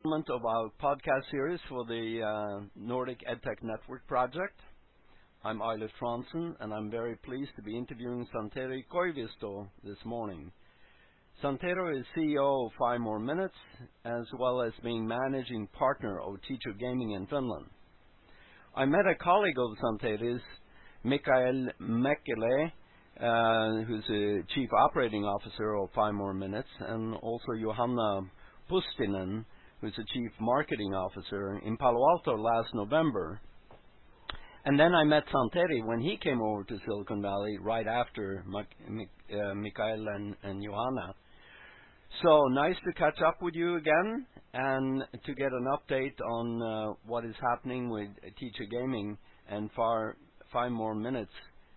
installment of our podcast series for the Nordic EdTech Network project. I'm Eilif Trondsen, and I'm very pleased to be interviewing Santeri Koivisto this morning. Santero is CEO of 5 More Minutes, as well as being managing partner of Teacher Gaming in Finland. I met a colleague of Santeri's, Mikael Mäkelä, who's the Chief Operating Officer of 5 More Minutes, and also Johanna Pustinen, who's the Chief Marketing Officer in Palo Alto last November. And then I met Santeri when he came over to Silicon Valley right after Mikael and Johanna. So nice to catch up with you again and to get an update on what is happening with Teacher Gaming and 5 More Minutes.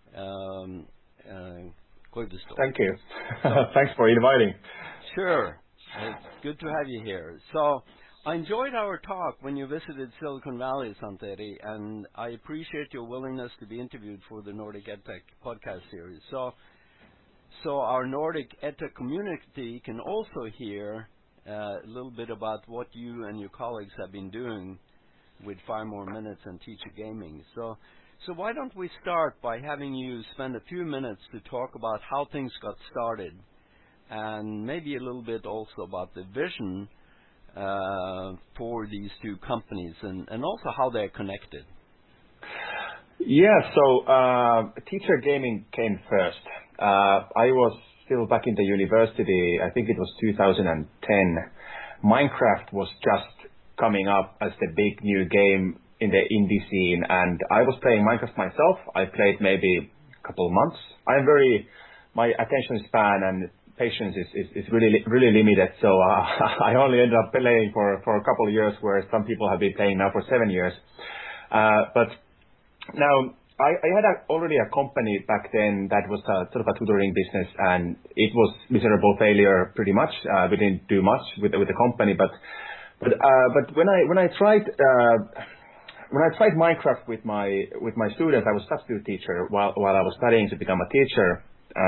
Thank you. Thanks for inviting. Sure. It's good to have you here. So I enjoyed our talk when you visited Silicon Valley, Santeri, and I appreciate your willingness to be interviewed for the Nordic EdTech podcast series. So our Nordic EdTech community can also hear a little bit about what you and your colleagues have been doing with 5 More Minutes and Teacher Gaming. So why don't we start by having you spend a few minutes to talk about how things got started and maybe a little bit also about the vision for these two companies and also how they're connected. Yeah, so Teacher Gaming came first. I was still back in the university, I think it was 2010. Minecraft was just coming up as the big new game in the indie scene, and I was playing Minecraft myself. I played maybe a couple of months. My attention span and patience is really limited, so I only ended up playing for a couple of years, whereas some people have been playing now for 7 years. But now I had already a company back then that was sort of a tutoring business, and it was miserable failure pretty much. We didn't do much with the company, but when I tried Minecraft with my students, I was substitute teacher while I was studying to become a teacher.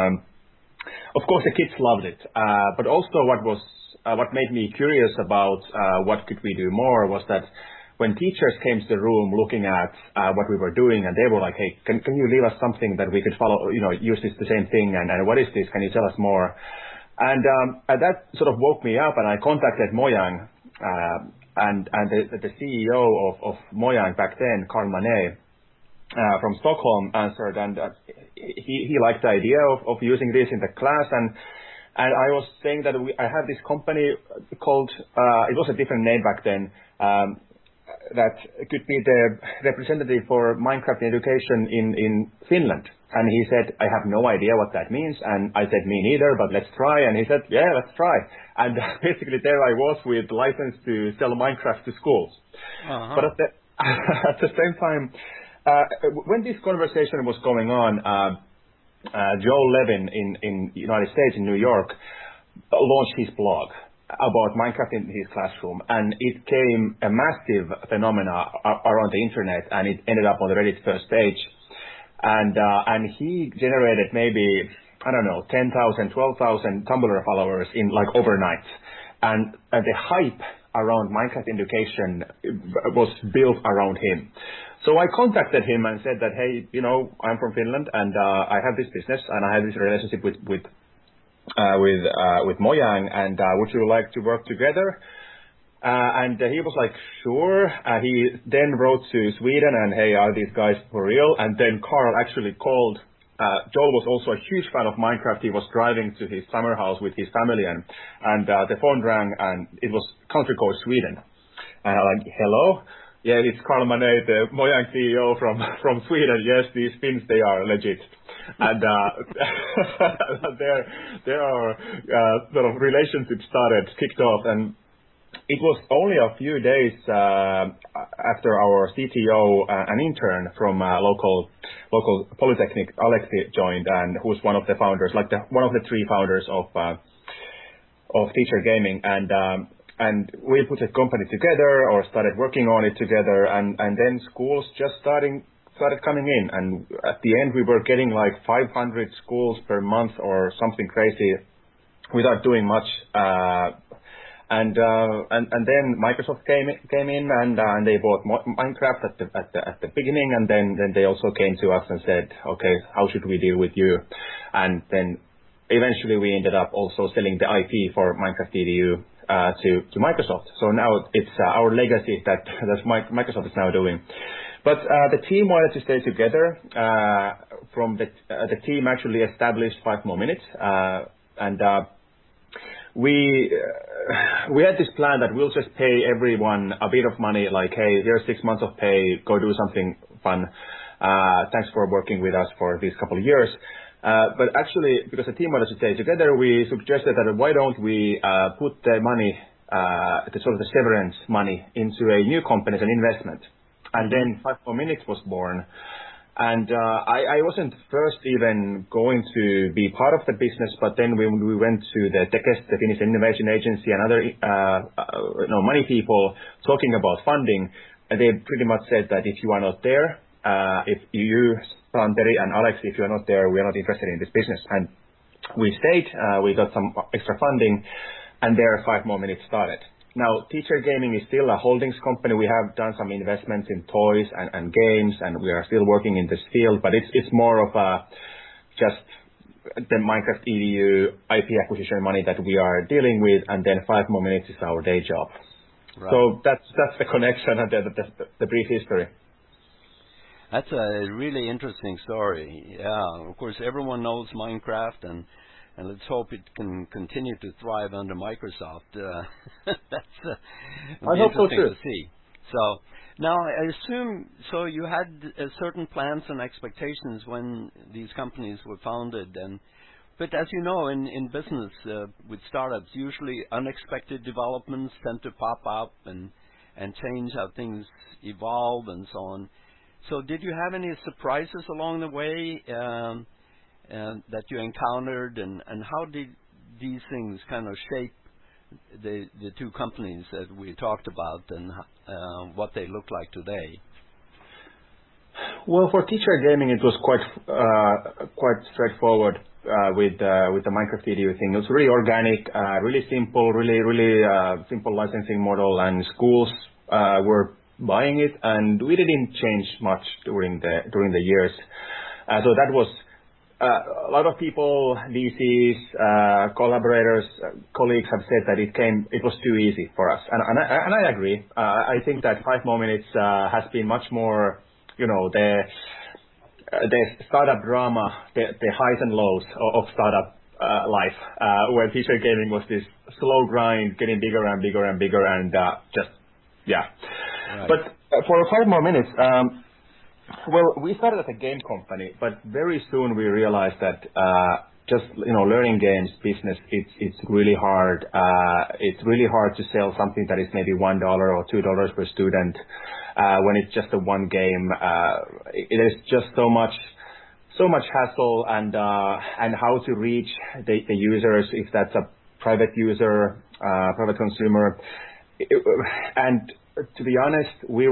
Of course, the kids loved it, but also what made me curious about what could we do more was that when teachers came to the room looking at what we were doing, and they were like, "Hey, can you leave us something that we could follow? Use this the same thing, and what is this? Can you tell us more?" And that sort of woke me up, and I contacted Mojang, and the CEO of Mojang back then, Carl Manet, from Stockholm, answered, and he liked the idea of using this in the class, and I was saying that I have this company called it was a different name back then, that could be the representative for Minecraft education in Finland. And he said, "I have no idea what that means." And I said, "Me neither, but let's try." And he said, "Yeah, let's try." And basically there I was with license to sell Minecraft to schools. Uh-huh. But at the same time, when this conversation was going on, Joel Levin in United States, in New York, launched his blog about Minecraft in his classroom, and it came a massive phenomena around the internet, and it ended up on the Reddit first page. And he generated maybe, I don't know, 10,000, 12,000 Tumblr followers in like overnight. And the hype around Minecraft education was built around him. So I contacted him and said that, "Hey, I'm from Finland, and I have this business, and I have this relationship with Mojang, and would you like to work together?" And he was like, "Sure." He then wrote to Sweden and, "Hey, are these guys for real?" And then Carl actually called. Joel was also a huge fan of Minecraft. He was driving to his summer house with his family, and the phone rang, and it was country code Sweden. And I'm like, "Hello? Yeah, it's Carl Manet, the Mojang CEO from Sweden. Yes, these Finns, they are legit." And there are sort of relationships kicked off, and it was only a few days after our CTO, an intern from local polytechnic, Alexi, joined, and who's one of the founders, one of the 3 founders of Teacher Gaming, and we put a company together or started working on it together, and then schools just started coming in, and at the end we were getting like 500 schools per month or something crazy without doing much. And then Microsoft came in and they bought Minecraft at the beginning, and then they also came to us and said, okay, how should we deal with you? And then eventually we ended up also selling the IP for Minecraft EDU to Microsoft. So now it's our legacy that Microsoft is now doing. But the team wanted to stay together. From the team actually established 5 More Minutes, and we had this plan that we'll just pay everyone a bit of money, like, hey, here's 6 months of pay, go do something fun. Thanks for working with us for these couple of years. But actually, because the team wanted to stay together, we suggested that why don't we put the money, the sort of the severance money, into a new company as an investment. And then 5 More Minutes was born. And I wasn't first even going to be part of the business, but then when we went to the Tekes, the Finnish Innovation Agency, and other money people talking about funding, they pretty much said that if you are not there, if you, Santeri and Alex, if you are not there, we are not interested in this business. And we stayed, we got some extra funding, and there 5 More Minutes started. Now, Teacher Gaming is still a holdings company. We have done some investments in toys and games, and we are still working in this field, but it's more of just the Minecraft EDU IP acquisition money that we are dealing with, and then 5 More Minutes is our day job. Right. So that's the connection and the brief history. That's a really interesting story. Yeah, of course, everyone knows Minecraft, and let's hope it can continue to thrive under Microsoft. That's I hope so too. To see. So now I assume you had certain plans and expectations when these companies were founded, but as you know, in business with startups, usually unexpected developments tend to pop up and change how things evolve and so on. So did you have any surprises along the way that you encountered, and how did these things kind of shape the two companies that we talked about, and what they look like today? Well, for Teacher Gaming, it was quite straightforward with the Minecraft EDU thing. It was really organic, really simple, really simple licensing model, and schools were buying it, and we didn't change much during the years. So that was a lot of people, VCs, collaborators, colleagues have said that it was too easy for us, and I agree. I think that 5 More Minutes has been much more, the startup drama, the highs and lows of startup life, where Teacher Gaming was this slow grind, getting bigger and bigger and bigger, and just yeah. Right. But for 5 More Minutes, well, we started as a game company, but very soon we realized that just learning games business, it's really hard. It's really hard to sell something that is maybe $1 or $2 per student when it's just a one game. It is just so much hassle and how to reach the users, if that's a private user, private consumer. And to be honest,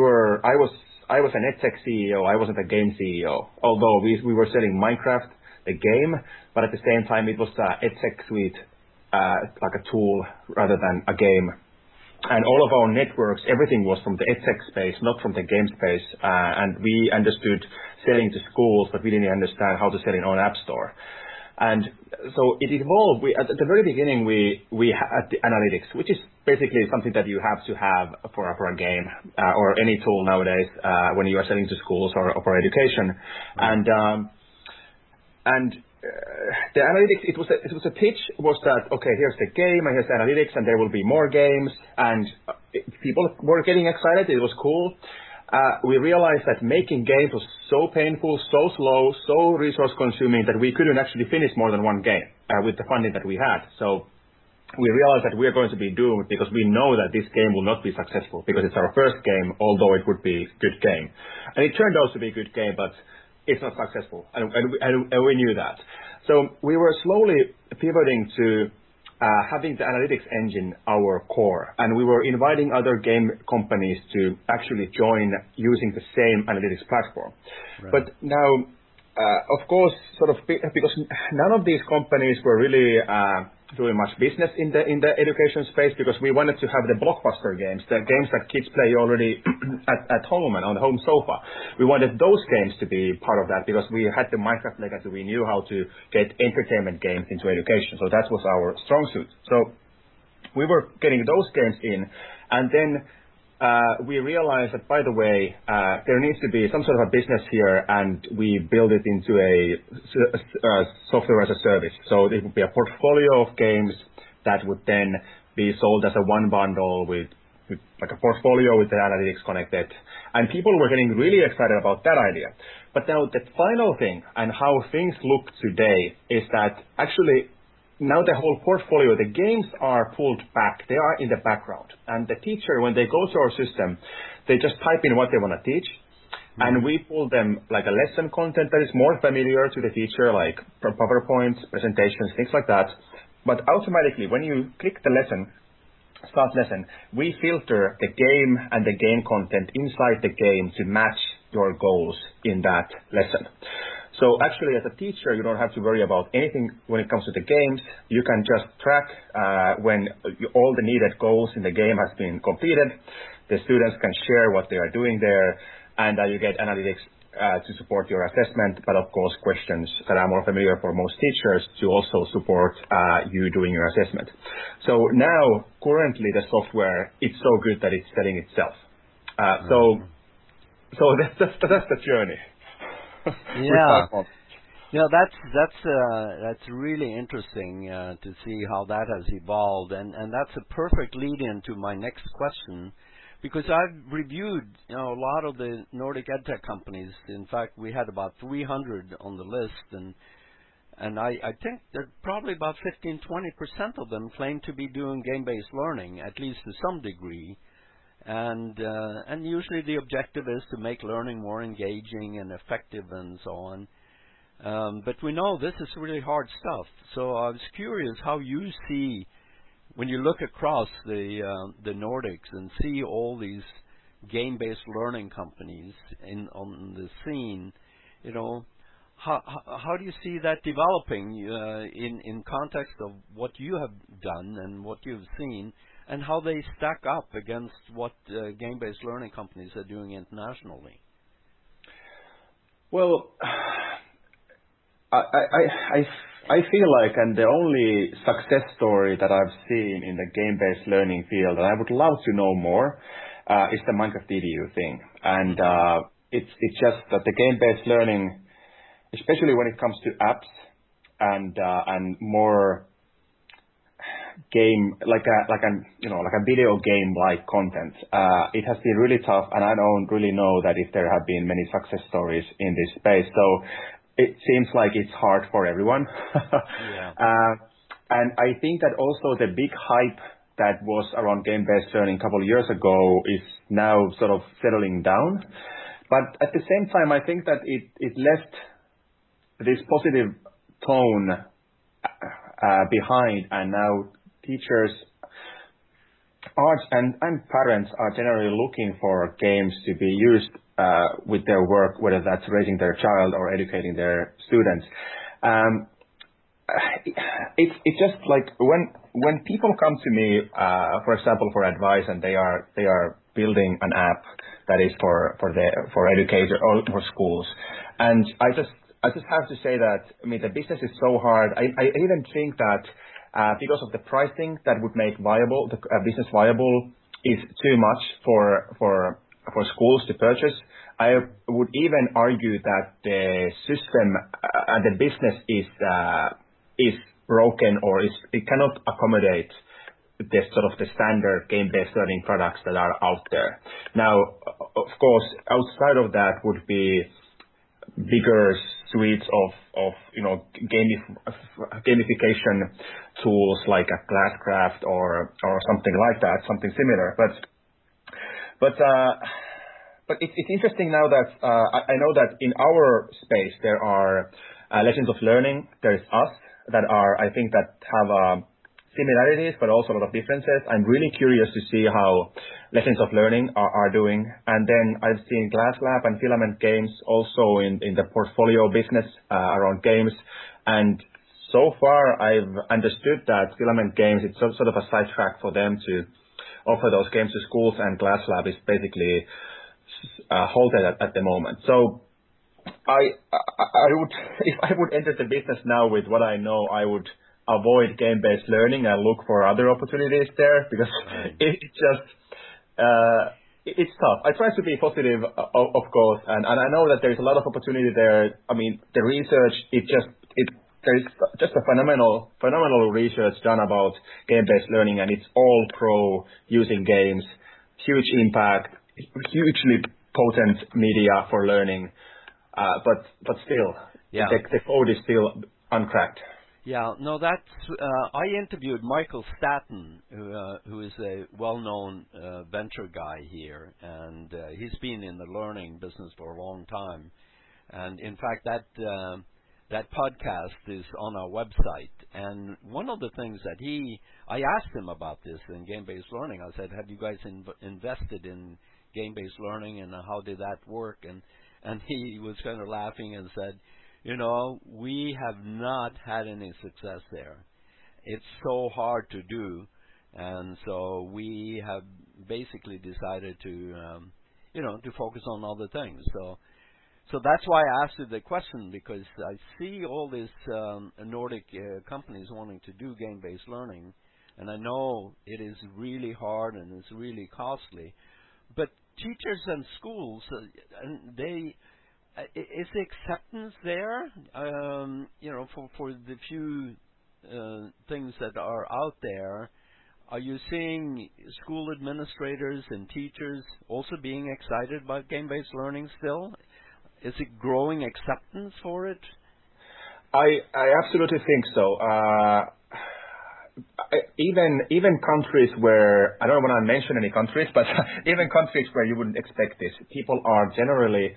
I was an EdTech CEO. I wasn't a game CEO, although we were selling Minecraft, the game, but at the same time it was a EdTech suite, like a tool rather than a game. And all of our networks, everything was from the EdTech space, not from the game space. And we understood selling to schools, but we didn't understand how to sell in our app store. And so it evolved. At the very beginning, we had the analytics, which is basically something that you have to have for a game or any tool nowadays when you are selling to schools or for education. Mm-hmm. And the analytics, it was a pitch was that, okay, here's the game and here's the analytics, and there will be more games, and people were getting excited. It was cool. We realized that making games was so painful, so slow, so resource consuming that we couldn't actually finish more than one game with the funding that we had. So we realized that we are going to be doomed because we know that this game will not be successful because it's our first game, although it would be a good game. And it turned out to be a good game, but it's not successful. And we knew that. So we were slowly pivoting to having the analytics engine our core, and we were inviting other game companies to actually join using the same analytics platform. Right. But now, of course, because none of these companies were really doing much business in the education space because we wanted to have the blockbuster games, the games that kids play already at home and on the home sofa. We wanted those games to be part of that because we had the Minecraft legacy. We knew how to get entertainment games into education. So that was our strong suit. So we were getting those games in, and then we realized that, by the way, there needs to be some sort of a business here, and we build it into a software as a service. So it would be a portfolio of games that would then be sold as a one bundle with like a portfolio with the analytics connected. And people were getting really excited about that idea. But now the final thing and how things look today is that actually now the whole portfolio, the games are pulled back. They are in the background. And the teacher, when they go to our system, they just type in what they want to teach. Mm-hmm. And we pull them like a lesson content that is more familiar to the teacher, like PowerPoints, presentations, things like that. But automatically, when you click the lesson, start lesson, we filter the game and the game content inside the game to match your goals in that lesson. So actually, as a teacher, you don't have to worry about anything when it comes to the games. You can just track when all the needed goals in the game has been completed. The students can share what they are doing there, and you get analytics to support your assessment, but of course questions that are more familiar for most teachers to also support you doing your assessment. So now, currently, the software, it's so good that it's selling itself. So that's the journey. Yeah. That's really interesting to see how that has evolved, and that's a perfect lead-in to my next question, because I've reviewed a lot of the Nordic EdTech companies. In fact, we had about 300 on the list, and I think that probably about 15-20% of them claim to be doing game-based learning, at least to some degree. And usually the objective is to make learning more engaging and effective and so on. But we know this is really hard stuff. So I was curious how you see, when you look across the Nordics and see all these game-based learning companies on the scene, how do you see that developing in context of what you have done and what you've seen, and how they stack up against what game-based learning companies are doing internationally? Well, I feel like, and the only success story that I've seen in the game-based learning field, and I would love to know more, is the Minecraft EDU thing. And it's just that the game-based learning, especially when it comes to apps and more game, like a video game like content, it has been really tough, and I don't really know that if there have been many success stories in this space. So it seems like it's hard for everyone. Yeah. And I think that also the big hype that was around game-based learning a couple of years ago is now sort of settling down. But at the same time, I think that it left this positive tone behind, and now teachers and parents are generally looking for games to be used with their work, whether that's raising their child or educating their students. It's just like when people come to me, for example, for advice, and they are building an app that is for educators or for schools, and I just have to say that, I mean, the business is so hard. I even think that because of the pricing that would make the business viable is too much for schools to purchase. I would even argue that the system and the business is broken, or it cannot accommodate the sort of the standard game-based learning products that are out there. Now, of course, outside of that would be bigger suites of gamification tools like a Classcraft or something like that, something similar. But it's interesting now that I know that in our space there are Legends of Learning. There is us that are, I think, that have similarities but also a lot of differences. I'm really curious to see how Legends of Learning are doing. And then I've seen GlassLab and Filament Games also in the portfolio business around games. And so far I've understood that Filament Games, it's sort of a sidetrack for them to offer those games to schools, and GlassLab is basically halted at the moment. So I would, if I would enter the business now with what I know, I would avoid game-based learning and look for other opportunities there, because Right. it's just, it's tough. I try to be positive, of course, and I know that there's a lot of opportunity there. I mean, the research, there's just a phenomenal research done about game-based learning, and it's all pro using games, huge impact, hugely potent media for learning. But still, Yeah. the code is still uncracked. Yeah, no, that's. I interviewed Michael Staton, who is a well-known venture guy here, and he's been in the learning business for a long time. And in fact, that podcast is on our website. And one of the things that I asked him about this in game-based learning. I said, "Have you guys invested in game-based learning, and how did that work?" And he was kind of laughing and said, we have not had any success there. It's so hard to do, and so we have basically decided to, to focus on other things. So that's why I asked you the question, because I see all these Nordic companies wanting to do game-based learning, and I know it is really hard and it's really costly. But teachers and schools, and they. Is the acceptance there, for the few things that are out there? Are you seeing school administrators and teachers also being excited about game-based learning still? Is it growing acceptance for it? I absolutely think so. Even countries where, I don't want to mention any countries, but even countries where you wouldn't expect this, people are generally,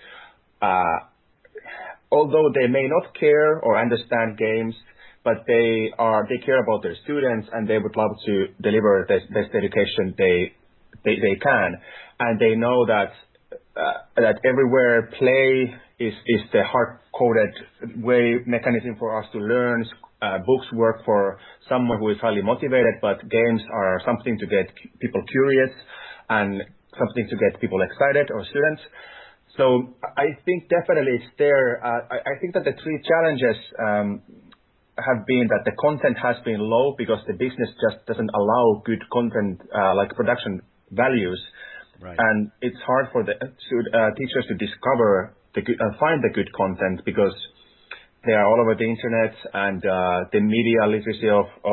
although they may not care or understand games, but they care about their students, and they would love to deliver the best education they can, and they know that everywhere play is the hard-coded mechanism for us to learn. Books work for someone who is highly motivated, but games are something to get people curious and something to get people excited, or students. So I think definitely it's there. I think that the three challenges have been that the content has been low because the business just doesn't allow good content like production values. Right. And it's hard for the teachers to discover find the good content because they are all over the internet, and the media literacy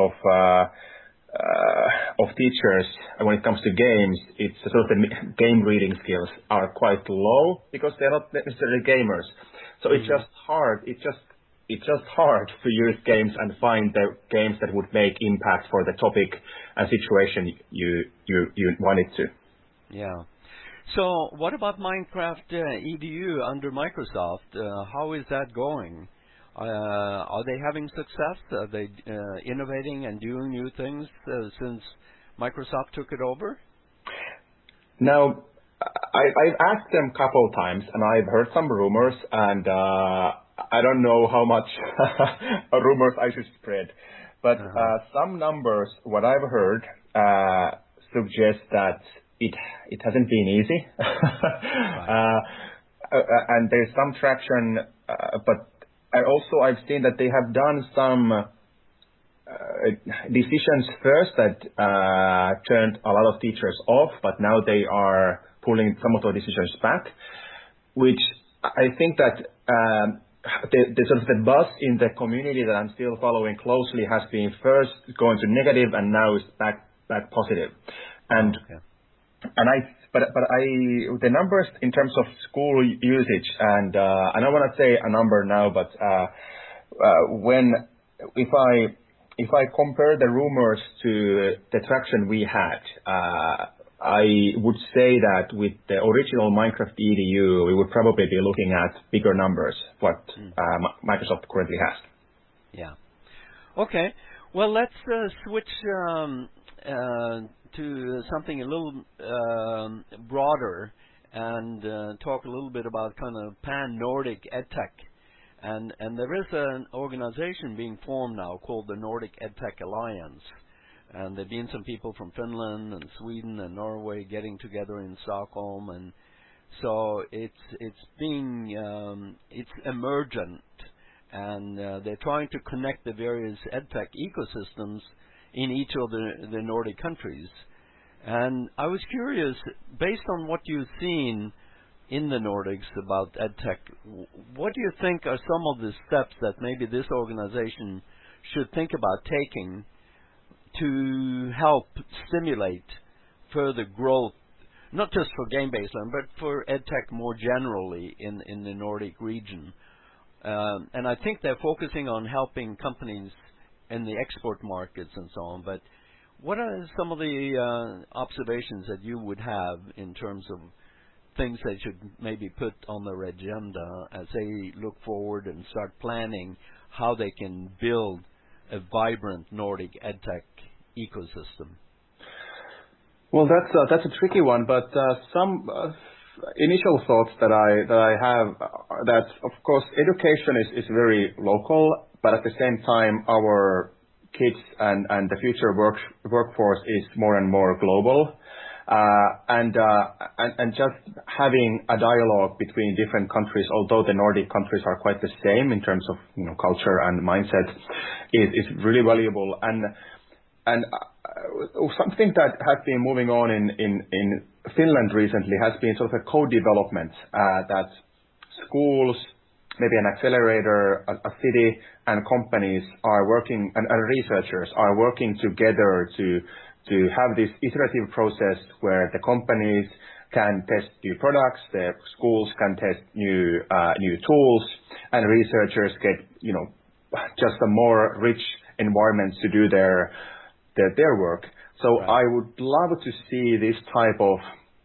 of teachers when it comes to games, it's sort of the game reading skills are quite low because they're not necessarily gamers. So it's just hard. It's just hard to use games and find the games that would make impact for the topic and situation you want it to. Yeah. So what about Minecraft EDU under Microsoft? How is that going? Are they having success? Are they innovating and doing new things since Microsoft took it over? Now, I've asked them a couple of times, and I've heard some rumors, and I don't know how much rumors I should spread. But some numbers, what I've heard, suggest that it hasn't been easy. Right. And there's some traction, but I've seen that they have done some decisions first that turned a lot of teachers off, but now they are pulling some of those decisions back, which I think that the sort of the buzz in the community that I'm still following closely has been first going to negative and now is back positive. And the numbers in terms of school usage, and I don't want to say a number now, but if I compare the rumors to the traction we had, I would say that with the original Minecraft EDU, we would probably be looking at bigger numbers, what Microsoft currently has. Yeah. Okay. Well, let's switch to something a little broader and talk a little bit about kind of pan-Nordic EdTech. And there is an organization being formed now called the Nordic EdTech Alliance. And there have been some people from Finland and Sweden and Norway getting together in Stockholm, and so it's emergent, and they're trying to connect the various EdTech ecosystems in each of the Nordic countries. And I was curious, based on what you've seen in the Nordics about EdTech, what do you think are some of the steps that maybe this organization should think about taking to help stimulate further growth, not just for game-based learning, but for EdTech more generally in the Nordic region? And I think they're focusing on helping companies in the export markets and so on. But what are some of the observations that you would have in terms of things they should maybe put on their agenda as they look forward and start planning how they can build a vibrant Nordic EdTech ecosystem? Well, that's a tricky one, but some initial thoughts that I have that, of course, education is very local, but at the same time, our kids and the future workforce is more and more global. And just having a dialogue between different countries, although the Nordic countries are quite the same in terms of culture and mindset, is really valuable. And something that has been moving on in Finland recently has been sort of a co-development that schools, maybe an accelerator, a city, and companies are working, and researchers are working together to have this iterative process where the companies can test new products, the schools can test new tools, and researchers get just a more rich environment to do their work. So right. I would love to see this type of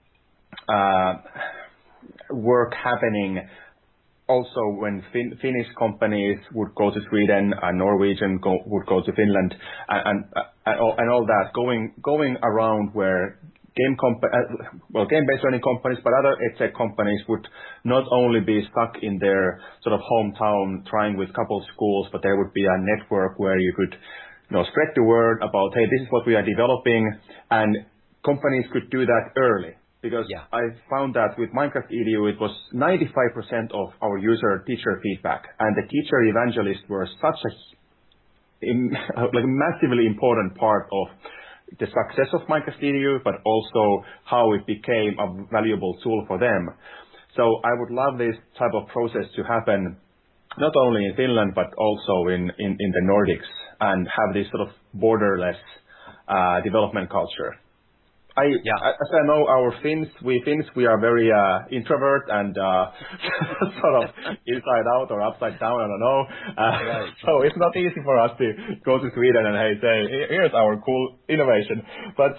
work happening also when Finnish companies would go to Sweden and Norwegian would go to Finland and all that, going around where game-based learning companies, but other EdTech companies would not only be stuck in their sort of hometown trying with a couple schools, but there would be a network where you could spread the word about, hey, this is what we are developing, and companies could do that early. Because I found that with Minecraft EDU, it was 95% of our teacher feedback, and the teacher evangelists were such a massively important part of the success of Minecraft EDU, but also how it became a valuable tool for them. So I would love this type of process to happen not only in Finland, but also in the Nordics, and have this sort of borderless development culture. As I know, we are very introvert and sort of inside out or upside down, I don't know. Right. So it's not easy for us to go to Sweden and say, here's our cool innovation. But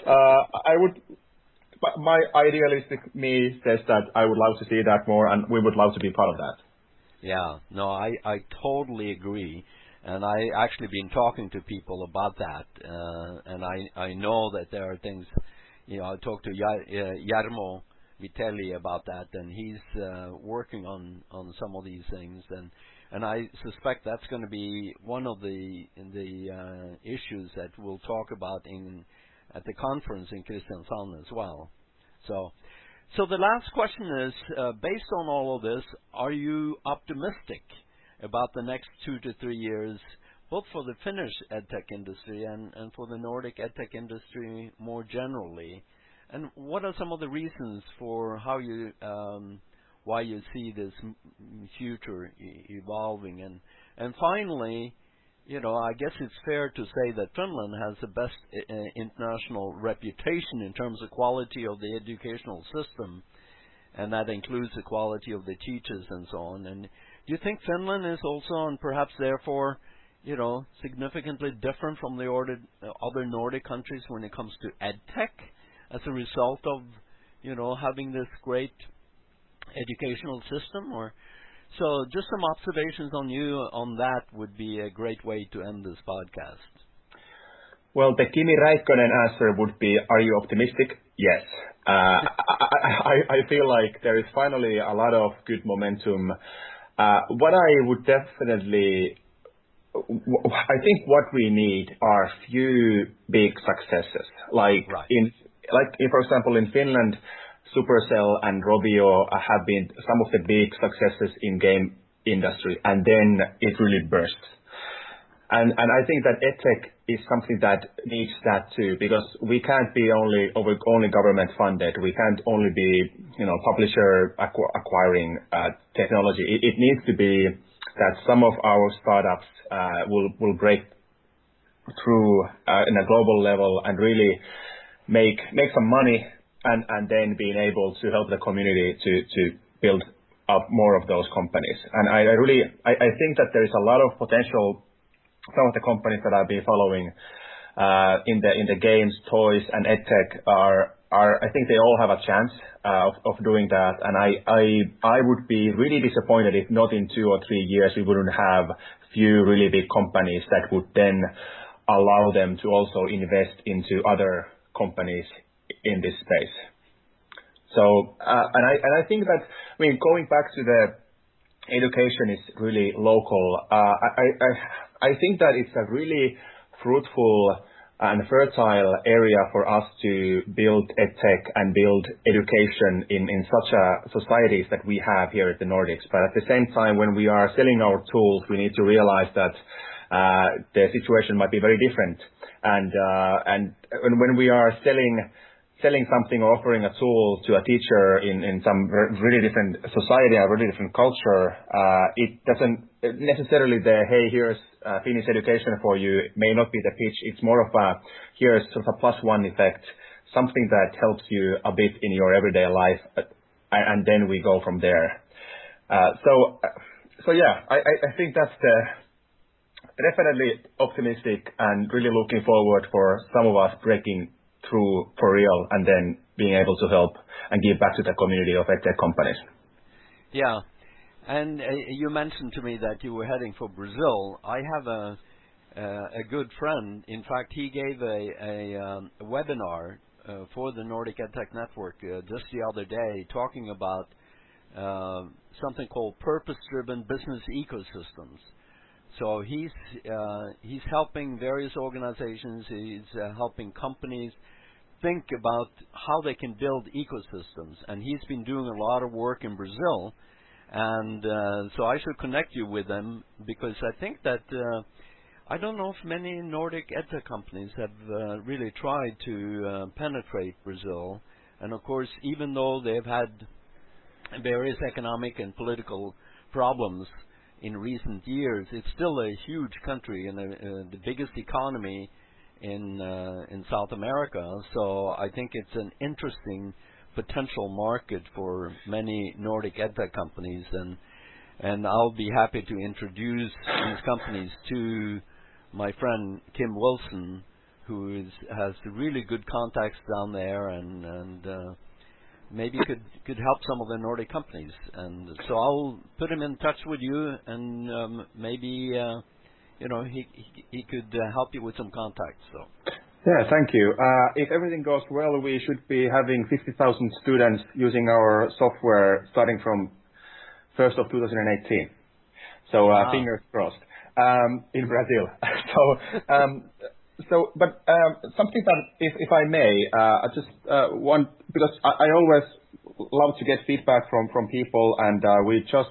my idealistic me says that I would love to see that more, and we would love to be part of that. Yeah, no, I totally agree. And I actually been talking to people about that, and I know that there are things. I talked to Jarmo Vitelli about that, and he's working on some of these things, and I suspect that's going to be one of the issues that we'll talk about at the conference in Kristiansand as well. So the last question is, based on all of this, are you optimistic about the next 2 to 3 years, both for the Finnish EdTech industry and for the Nordic EdTech industry more generally? And what are some of the reasons for why you see this future evolving? And finally, I guess it's fair to say that Finland has the best international reputation in terms of quality of the educational system, and that includes the quality of the teachers and so on. And do you think Finland is also, and perhaps therefore, significantly different from the other Nordic countries when it comes to EdTech as a result of, having this great educational system? Or so just some observations on that would be a great way to end this podcast. Well, the Kimi Räikkönen answer would be, are you optimistic? Yes. I feel like there is finally a lot of good momentum What I would definitely, I think what we need are few big successes. Right. For example, in Finland, Supercell and Rovio have been some of the big successes in game industry, and then it really bursts. And I think that EdTech is something that needs that too, because we can't be only government funded. We can't only be, publisher acquiring technology. It needs to be that some of our startups will break through in a global level and really make some money, and then being able to help the community to build up more of those companies. And I think that there is a lot of potential. Some of the companies that I've been following in the games, toys, and EdTech are I think they all have a chance of doing that. And I would be really disappointed if not in 2 or 3 years we wouldn't have few really big companies that would then allow them to also invest into other companies in this space. So and I think that, going back to the education is really local. I think that it's a really fruitful and fertile area for us to build EdTech and build education in such a societies that we have here at the Nordics. But at the same time, when we are selling our tools, we need to realize that the situation might be very different. And when we are selling something or offering a tool to a teacher in some really different society, a really different culture, it doesn't necessarily hey, here's Finnish education for you, may not be the pitch. It's more of here's sort of a +1 effect, something that helps you a bit in your everyday life, and then we go from there. So yeah, I think that's definitely optimistic and really looking forward for some of us breaking through for real and then being able to help and give back to the community of EdTech companies. Yeah. And you mentioned to me that you were heading for Brazil. I have a good friend. In fact, he gave a webinar for the Nordic EdTech Network just the other day, talking about something called purpose-driven business ecosystems. So he's helping various organizations. He's helping companies think about how they can build ecosystems, and he's been doing a lot of work in Brazil. And so I should connect you with them, because I think that I don't know if many Nordic EdTech companies have really tried to penetrate Brazil. And of course, even though they've had various economic and political problems in recent years, it's still a huge country and the biggest economy in South America. So I think it's an interesting potential market for many Nordic EdTech companies, and I'll be happy to introduce these companies to my friend Kim Wilson, who has really good contacts down there, and maybe could help some of the Nordic companies. And so I'll put him in touch with you, and maybe he could help you with some contacts. So. Yeah, thank you. If everything goes well, we should be having 50,000 students using our software starting from 1st of 2018. So wow. Fingers crossed. In Brazil. But something that, if I may, I just want, because I always love to get feedback from people, and we just,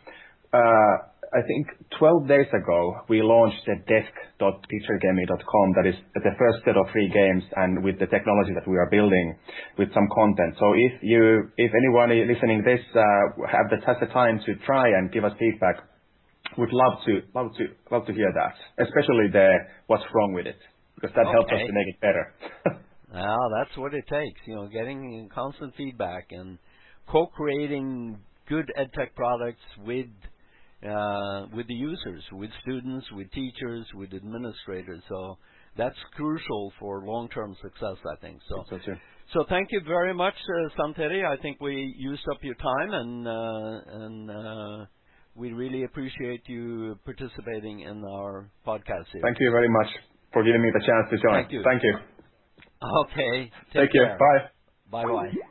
I think 12 days ago, we launched the desk.teachergaming.com. That is the first set of free games, and with the technology that we are building with some content. So if anyone listening this has the time to try and give us feedback, would love to hear that, especially what's wrong with it, because that helps us to make it better. Well, that's what it takes, getting constant feedback and co-creating good EdTech products with the users, with students, with teachers, with administrators. So that's crucial for long-term success, I think. So thank you very much, Santeri. I think we used up your time, and we really appreciate you participating in our podcast series. Thank you very much for giving me the chance to join. Thank you. Thank you. Okay. Take care. Bye. Bye-bye.